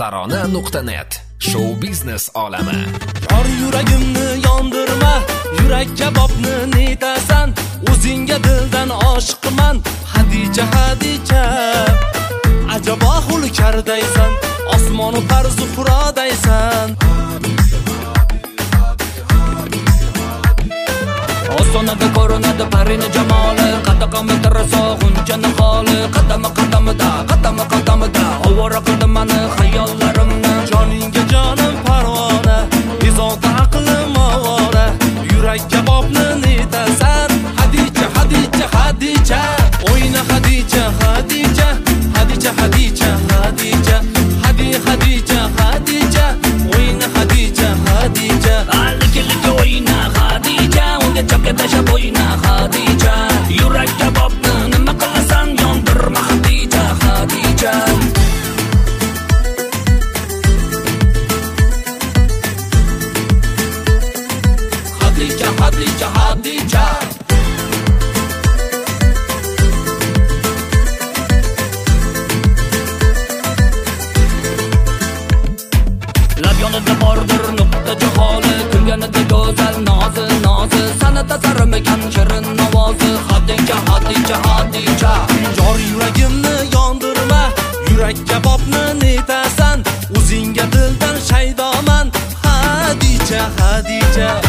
tarona.net. Show biznes olami. Yor yuragimni yondirma, yurak kabobni netasan? O'zingga dildan oshiqman, Hadija Hadija. Ajabo hulkardaysan, osmonu parzu furodaysan. Ostonada ko'rinadi parini jamoli, qadaqamda raso g'unchani holi, qadamida ovora qildi mani xayollarimni. Joningga jonim parvona, bezovta aqlim ovora, yurak kabobni netasan? Hadija Hadija Hadija, o'yna Hadija Hadija, Hadija Hadija Hadija, Hadija Hadija, o'yna Hadija Hadija. Allikillikka o'yna Hadija, unga chapga tashab o'yna Hadija. Yurak kabobni nima qilasan, yondirma Hadija Hadija. Hadija Hadija Hadija. Lab yonida bordir nuqta jaholi, kulganida go'zal nozi, san'atda sarmikan shirin ovozi. Hadija Hadija Hadija. Yor yuragimni yondirma, yurak kabobni netasan? O'zingga dildan shaydoman, Hadija Hadija.